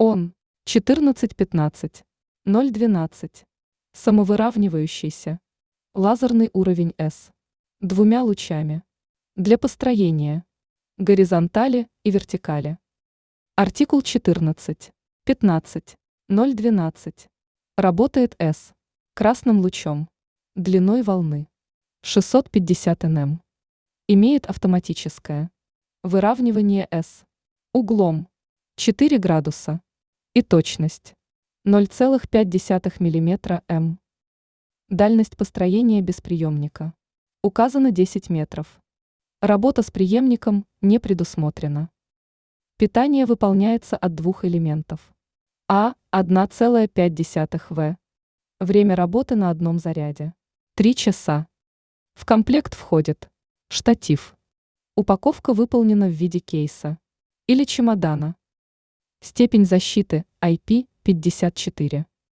Он 1415 012. Самовыравнивающийся. Лазерный уровень S. Двумя лучами. Для построения. Горизонтали и вертикали. Артикул 14 15 012. Работает S. Красным лучом. Длиной волны 650 нм. Имеет автоматическое выравнивание S. Углом 4 градуса. И точность 0,5 мм М. Дальность построения без приемника. Указано 10 метров. Работа с преемником не предусмотрена. Питание выполняется от двух элементов. 1,5 В. Время работы на одном заряде 3 часа. В комплект входит штатив. Упаковка выполнена в виде кейса или чемодана. Степень защиты IP54.